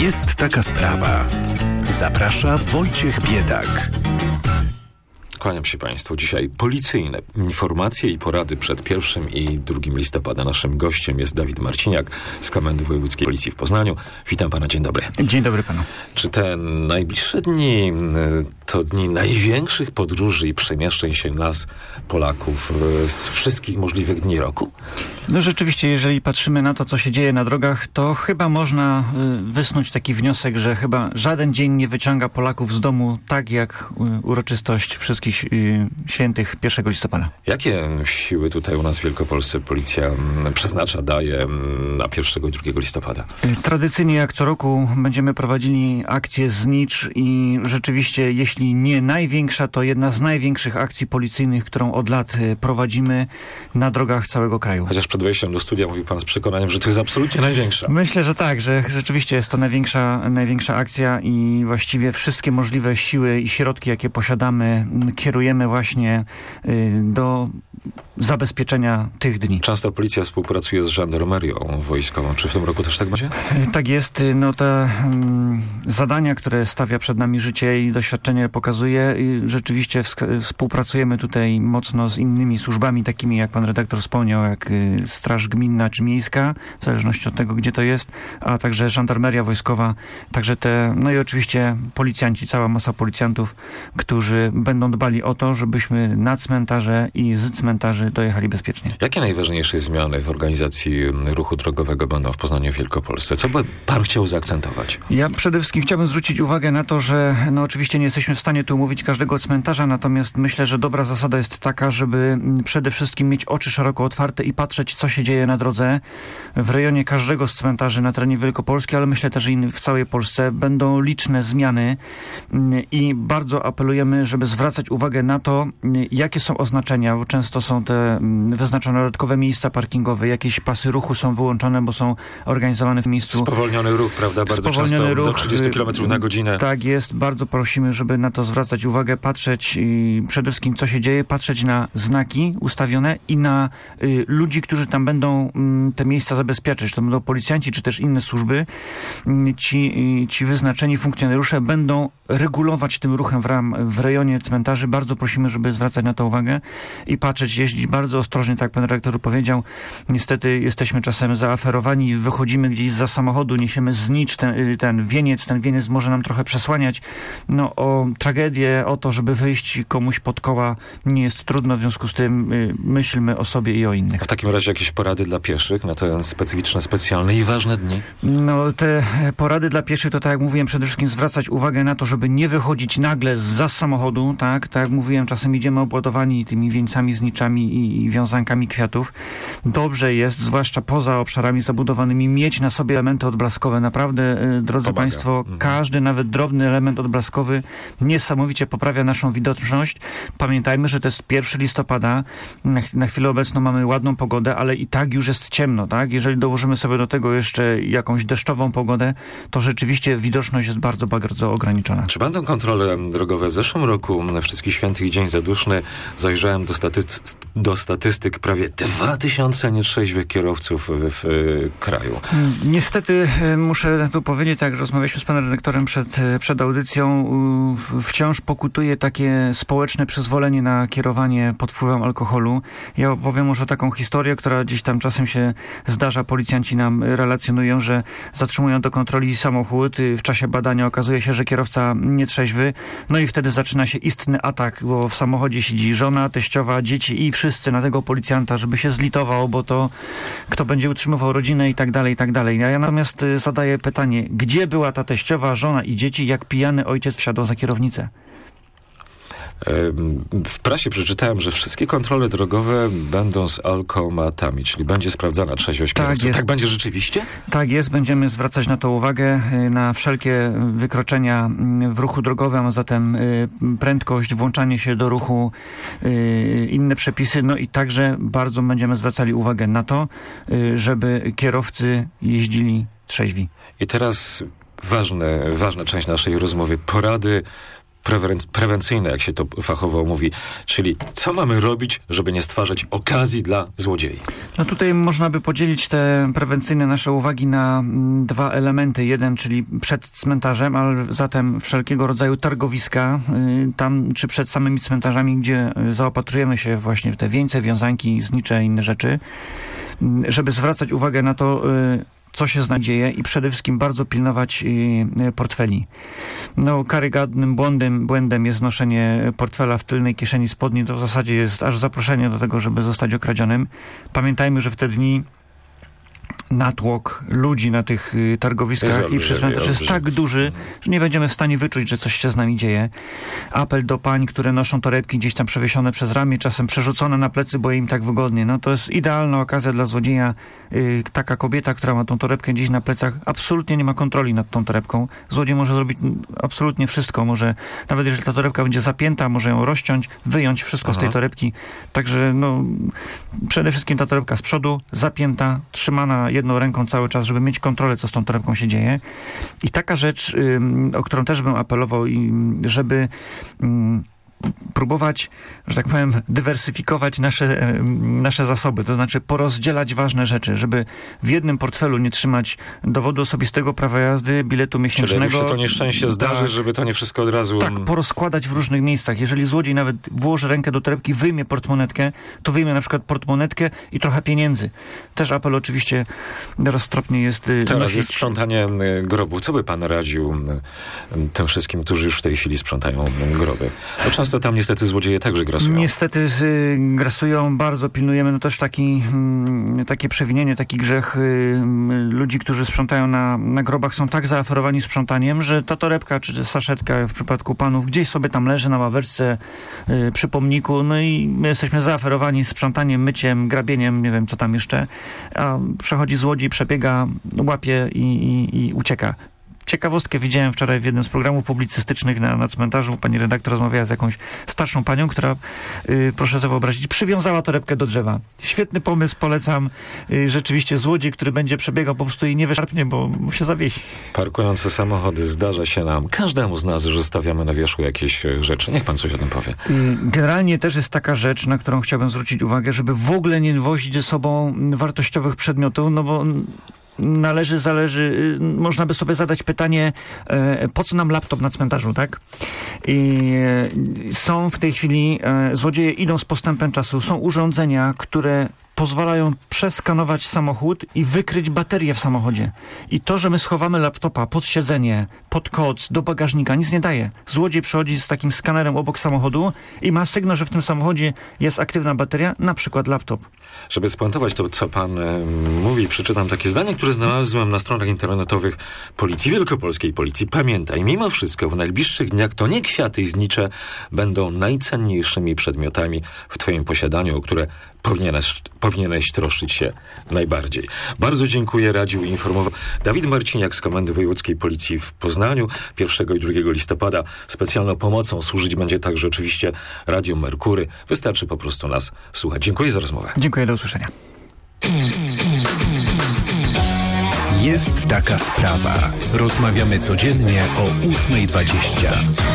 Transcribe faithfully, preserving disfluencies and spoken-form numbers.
Jest taka sprawa. Zaprasza Wojciech Biedak. Kłaniam się Państwu. Dzisiaj policyjne informacje i porady przed pierwszym i drugim listopada. Naszym gościem jest Dawid Marciniak z Komendy Wojewódzkiej Policji w Poznaniu. Witam Pana, dzień dobry. Dzień dobry Panu. Czy te najbliższe dni to dni największych podróży i przemieszczeń się nas, Polaków, z wszystkich możliwych dni roku? No rzeczywiście, jeżeli patrzymy na to, co się dzieje na drogach, to chyba można wysnuć taki wniosek, że chyba żaden dzień nie wyciąga Polaków z domu tak jak uroczystość wszystkich świętych pierwszego listopada. Jakie siły tutaj u nas w Wielkopolsce policja przeznacza, daje na pierwszego i drugiego listopada? Tradycyjnie jak co roku będziemy prowadzili akcję Znicz i rzeczywiście, jeśli nie największa, to jedna z największych akcji policyjnych, którą od lat prowadzimy na drogach całego kraju. Chociaż przed wejściem do studia mówił Pan z przekonaniem, że to jest absolutnie największa. Myślę, że tak, że rzeczywiście jest to największa, największa akcja i właściwie wszystkie możliwe siły i środki, jakie posiadamy, kierujemy właśnie y, do zabezpieczenia tych dni. Często policja współpracuje z żandarmerią wojskową. Czy w tym roku też tak będzie? Tak jest. No te um, zadania, które stawia przed nami życie i doświadczenie pokazuje, i rzeczywiście wsk- współpracujemy tutaj mocno z innymi służbami, takimi jak pan redaktor wspomniał, jak y, Straż Gminna czy Miejska, w zależności od tego, gdzie to jest, a także żandarmeria wojskowa, także te, no i oczywiście policjanci, cała masa policjantów, którzy będą dbali o to, żebyśmy na cmentarze i z cmentarzy dojechali bezpiecznie. Jakie najważniejsze zmiany w organizacji ruchu drogowego będą w Poznaniu i Wielkopolsce? Co by Pan chciał zaakcentować? Ja przede wszystkim chciałbym zwrócić uwagę na to, że no oczywiście nie jesteśmy w stanie tu umówić każdego cmentarza, natomiast myślę, że dobra zasada jest taka, żeby przede wszystkim mieć oczy szeroko otwarte i patrzeć, co się dzieje na drodze. W rejonie każdego z cmentarzy na terenie Wielkopolski, ale myślę też i w całej Polsce będą liczne zmiany i bardzo apelujemy, żeby zwracać uwagę na to, jakie są oznaczenia, bo często są te wyznaczone dodatkowe miejsca parkingowe, jakieś pasy ruchu są wyłączone, bo są organizowane w miejscu. Spowolniony ruch, prawda? Bardzo Spowolniony często ruch, do trzydziestu kilometrów na godzinę. Tak jest. Bardzo prosimy, żeby na to zwracać uwagę, patrzeć i przede wszystkim, co się dzieje, patrzeć na znaki ustawione i na y, ludzi, którzy tam będą y, te miejsca zabezpieczać. To będą policjanci, czy też inne służby. Y, ci, y, ci wyznaczeni funkcjonariusze będą regulować tym ruchem w, ram, w rejonie cmentarzy. Bardzo prosimy, żeby zwracać na to uwagę i patrzeć, jeździć bardzo ostrożnie, tak pan redaktor powiedział. Niestety jesteśmy czasem zaaferowani, wychodzimy gdzieś za samochodu, niesiemy znicz, ten, ten wieniec, ten wieniec może nam trochę przesłaniać. No o tragedię, o to, żeby wyjść komuś pod koła nie jest trudno, w związku z tym y, myślmy o sobie i o innych. A w takim razie jakieś porady dla pieszych na te specyficzne, specjalne i ważne dni? No te porady dla pieszych to, tak jak mówiłem, przede wszystkim zwracać uwagę na to, żeby nie wychodzić nagle zza samochodu, tak? Tak jak mówiłem, czasem idziemy obładowani tymi wieńcami, zniczami i, i wiązankami kwiatów. Dobrze jest, zwłaszcza poza obszarami zabudowanymi, mieć na sobie elementy odblaskowe. Naprawdę, y, drodzy Pomaga. Państwo, Mhm. każdy, nawet drobny element odblaskowy niesamowicie poprawia naszą widoczność. Pamiętajmy, że to jest pierwszego listopada. Na, na chwilę obecną mamy ładną pogodę, ale i tak już jest ciemno, tak? Jeżeli dołożymy sobie do tego jeszcze jakąś deszczową pogodę, to rzeczywiście widoczność jest bardzo, bardzo ograniczona. Czy będą kontrole drogowe? W zeszłym roku, na Wszystkich Świętych i Dzień Zaduszny, zajrzałem do, staty- do statystyk, prawie dwa tysiące nietrzeźwych kierowców w, w, w kraju. Niestety muszę tu powiedzieć, tak, rozmawialiśmy z panem redaktorem przed, przed audycją, wciąż pokutuje takie społeczne przyzwolenie na kierowanie pod wpływem alkoholu. Ja opowiem może taką historię, która gdzieś tam czasem się zdarza. Policjanci nam relacjonują, że zatrzymują do kontroli samochód. W czasie badania okazuje się, że kierowca nietrzeźwy. No i wtedy zaczyna się istny atak, bo w samochodzie siedzi żona, teściowa, dzieci i wszyscy na tego policjanta, żeby się zlitował, bo to kto będzie utrzymywał rodzinę i tak dalej, i tak dalej. Ja natomiast zadaję pytanie, gdzie była ta teściowa, żona i dzieci, jak pijany ojciec wsiadł za kierownicę? W prasie przeczytałem, że wszystkie kontrole drogowe będą z alkomatami, czyli będzie sprawdzana trzeźwość kierowców. Tak, tak będzie rzeczywiście? Tak jest, będziemy zwracać na to uwagę, na wszelkie wykroczenia w ruchu drogowym, a zatem prędkość, włączanie się do ruchu, inne przepisy, no i także bardzo będziemy zwracali uwagę na to, żeby kierowcy jeździli trzeźwi. I teraz ważne, ważna część naszej rozmowy, porady prewen- prewencyjne, jak się to fachowo mówi. Czyli co mamy robić, żeby nie stwarzać okazji dla złodziei? No tutaj można by podzielić te prewencyjne nasze uwagi na mm, dwa elementy. Jeden, czyli przed cmentarzem, ale zatem wszelkiego rodzaju targowiska, y, tam czy przed samymi cmentarzami, gdzie y, zaopatrujemy się właśnie w te wieńce, wiązanki, znicze i inne rzeczy, y, żeby zwracać uwagę na to, y, co się znajdzie i przede wszystkim bardzo pilnować y, portfeli. No, karygodnym błędem, błędem jest noszenie portfela w tylnej kieszeni spodni. To w zasadzie jest aż zaproszenie do tego, żeby zostać okradzionym. Pamiętajmy, że w te dni natłok ludzi na tych y, targowiskach Jest i przy cmentarzu jest tak duży, że nie będziemy w stanie wyczuć, że coś się z nami dzieje. Apel do pań, które noszą torebki gdzieś tam przewiesione przez ramię, czasem przerzucone na plecy, bo im tak wygodnie. No to jest idealna okazja dla złodzieja. Y, taka kobieta, która ma tą torebkę gdzieś na plecach, absolutnie nie ma kontroli nad tą torebką. Złodziej może zrobić absolutnie wszystko. Może, nawet jeżeli ta torebka będzie zapięta, może ją rozciąć, wyjąć wszystko Aha. z tej torebki. Także no, przede wszystkim ta torebka z przodu, zapięta, trzymana jedną ręką cały czas, żeby mieć kontrolę, co z tą torebką się dzieje. I taka rzecz, o którą też bym apelował, żeby próbować, że tak powiem, dywersyfikować nasze, nasze zasoby, to znaczy porozdzielać ważne rzeczy, żeby w jednym portfelu nie trzymać dowodu osobistego, prawa jazdy, biletu miesięcznego. Czyli jak się to nieszczęście zdarzy, tak, żeby to nie wszystko od razu... Tak, porozkładać w różnych miejscach. Jeżeli złodziej nawet włoży rękę do torebki, wyjmie portmonetkę, to wyjmie na przykład portmonetkę i trochę pieniędzy. Też apel oczywiście roztropnie jest... Teraz nosić... jest sprzątanie grobu. Co by pan radził tym wszystkim, którzy już w tej chwili sprzątają groby? Bo często to tam niestety złodzieje także grasują. Niestety y, grasują, bardzo pilnujemy. No też taki, y, takie przewinienie, taki grzech y, y, ludzi, którzy sprzątają na, na grobach, są tak zaaferowani sprzątaniem, że ta torebka czy saszetka w przypadku panów gdzieś sobie tam leży na ławeczce y, przy pomniku, no i my jesteśmy zaaferowani sprzątaniem, myciem, grabieniem, nie wiem co tam jeszcze, a przechodzi złodziej, przebiega, łapie i, i, i ucieka. Ciekawostkę widziałem wczoraj w jednym z programów publicystycznych na, na cmentarzu. Pani redaktor rozmawiała z jakąś starszą panią, która, y, proszę sobie wyobrazić, przywiązała torebkę do drzewa. Świetny pomysł, polecam. Y, rzeczywiście złodziej, który będzie przebiegał, po prostu jej nie wyszarpnie, bo mu się zawiesi. Parkujące samochody, zdarza się nam, każdemu z nas, że stawiamy na wierzchu jakieś rzeczy. Niech pan coś o tym powie. Y, generalnie też jest taka rzecz, na którą chciałbym zwrócić uwagę, żeby w ogóle nie wozić ze sobą wartościowych przedmiotów, no bo należy, zależy, można by sobie zadać pytanie, po co nam laptop na cmentarzu, tak? I są w tej chwili, złodzieje idą z postępem czasu, są urządzenia, które pozwalają przeskanować samochód i wykryć baterię w samochodzie. I to, że my schowamy laptopa pod siedzenie, pod koc, do bagażnika, nic nie daje. Złodziej przychodzi z takim skanerem obok samochodu i ma sygnał, że w tym samochodzie jest aktywna bateria, na przykład laptop. Żeby spuentować to, co pan e, mówi, przeczytam takie zdanie, które znalazłem na stronach internetowych Policji Wielkopolskiej. Policji. Pamiętaj, mimo wszystko w najbliższych dniach to nie kwiaty i znicze będą najcenniejszymi przedmiotami w twoim posiadaniu, o które powinieneś, powinieneś troszczyć się najbardziej. Bardzo dziękuję, radził i informował Dawid Marciniak z Komendy Wojewódzkiej Policji w Poznaniu. pierwszego i drugiego listopada specjalną pomocą służyć będzie także oczywiście Radio Merkury. Wystarczy po prostu nas słuchać. Dziękuję za rozmowę. Dziękuję, do usłyszenia. Jest taka sprawa. Rozmawiamy codziennie o ósma dwadzieścia.